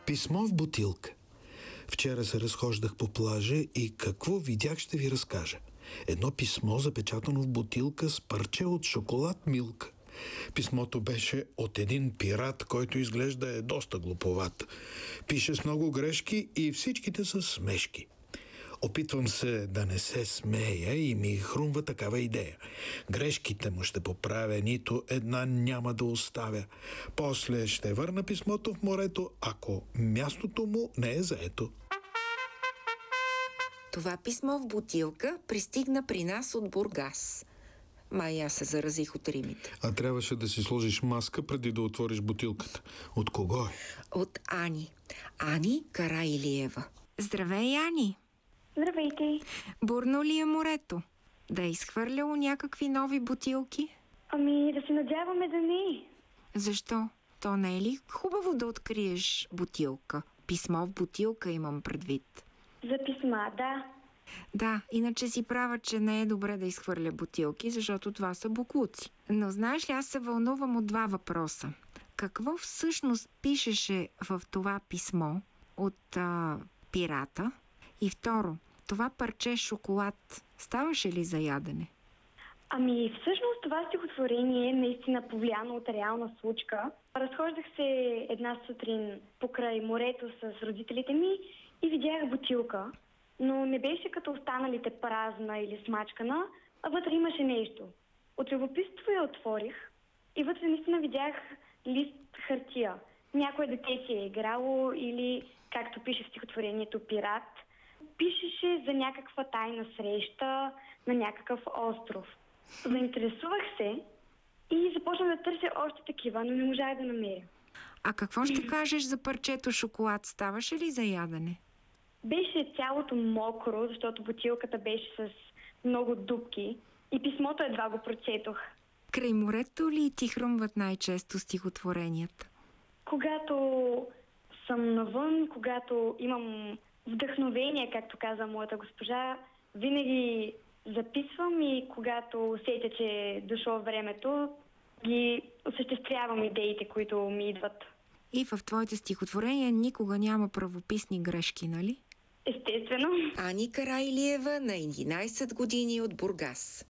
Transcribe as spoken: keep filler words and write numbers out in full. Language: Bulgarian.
Писмо в бутилка. Вчера се разхождах по плажа и какво видях ще ви разкажа. Едно писмо, запечатано в бутилка с парче от шоколад Милка. Писмото беше от един пират, който изглежда е доста глуповат. Пише с много грешки и всичките са смешки. Опитвам се да не се смея и ми хрумва такава идея. Грешките му ще поправя, нито една няма да оставя. После ще върна писмото в морето, ако мястото му не е заето. Това писмо в бутилка пристигна при нас от Бургас. Май аз се заразих от римите. А трябваше да си сложиш маска преди да отвориш бутилката. От кого е? От Ани. Ани Караилиева. Здравей, Ани! Здравейте! Бурно ли е морето? Да е изхвърляло някакви нови бутилки? Ами да се надяваме да не. Защо? То не е ли хубаво да откриеш бутилка? Писмо в бутилка имам предвид. За писма, да. Да, иначе си права, че не е добре да изхвърля бутилки, защото това са боклуци. Но знаеш ли, аз се вълнувам от два въпроса. Какво всъщност пишеше в това писмо от а, пирата? И второ, това парче шоколад ставаше ли за ядене? Ами всъщност това стихотворение е наистина повлияно от реална случка. Разхождах се една сутрин покрай морето с родителите ми и видях бутилка, но не беше като останалите празна или смачкана, а вътре имаше нещо. От любопитство я отворих и вътре наистина видях лист хартия. Някое дете си е играло или, както пише в стихотворението, пират. Пишеше за някаква тайна среща на някакъв остров. Заинтересувах се и започнах да търся още такива, но не можах да намеря. А какво ще кажеш за парчето шоколад? Ставаше ли за ядене? Беше цялото мокро, защото бутилката беше с много дупки и писмото едва го прочетох. Край морето ли ти хрумват най-често стихотворенията? Когато съм навън, когато имам вдъхновение, както каза моята госпожа, винаги записвам и когато усетя, че е дошло времето, ги осъществявам идеите, които ми идват. И в твоите стихотворения никога няма правописни грешки, нали? Естествено. Ани Караилиева на единайсет години от Бургас.